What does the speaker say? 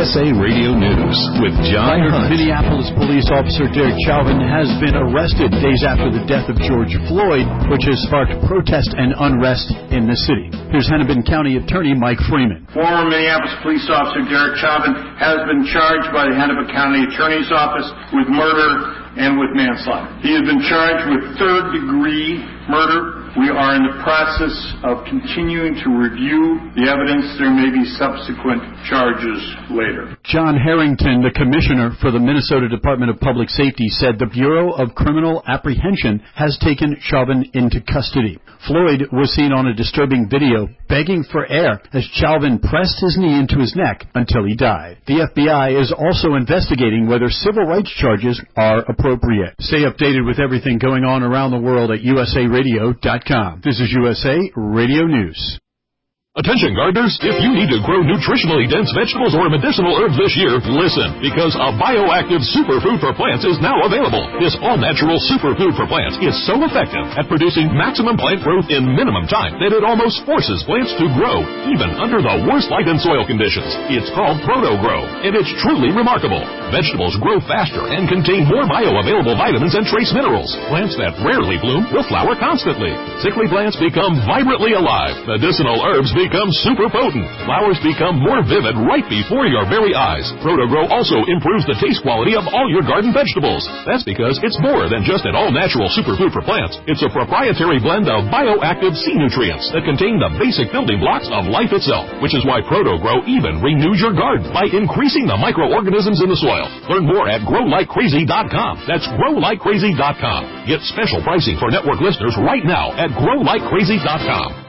USA Radio News with John Hunt. Minneapolis police officer Derek Chauvin has been arrested days after the death of George Floyd, which has sparked protest and unrest in the city. Here's Hennepin County Attorney Mike Freeman. Former Minneapolis police officer Derek Chauvin has been charged by the Hennepin County Attorney's Office with murder and with manslaughter. He has been charged with third-degree murder. We are in the process of continuing to review the evidence. There may be subsequent charges later. John Harrington, the commissioner for the Minnesota Department of Public Safety, said the Bureau of Criminal Apprehension has taken Chauvin into custody. Floyd was seen on a disturbing video begging for air as Chauvin pressed his knee into his neck until he died. The FBI is also investigating whether civil rights charges are appropriate. Stay updated with everything going on around the world at usaradio.com. This is USA Radio News. Attention gardeners, if you need to grow nutritionally dense vegetables or medicinal herbs this year, listen, because a bioactive superfood for plants is now available. This all-natural superfood for plants is so effective at producing maximum plant growth in minimum time that it almost forces plants to grow, even under the worst light and soil conditions. It's called Proto-Grow, and it's truly remarkable. Vegetables grow faster and contain more bioavailable vitamins and trace minerals. Plants that rarely bloom will flower constantly. Sickly plants become vibrantly alive. Medicinal herbs become super potent. Flowers become more vivid right before your very eyes. Proto-Grow also improves the taste quality of all your garden vegetables. That's because it's more than just an all-natural superfood for plants. It's a proprietary blend of bioactive sea nutrients that contain the basic building blocks of life itself, which is why Proto-Grow even renews your garden by increasing the microorganisms in the soil. Learn more at growlikecrazy.com. That's growlikecrazy.com. Get special pricing for network listeners right now at growlikecrazy.com.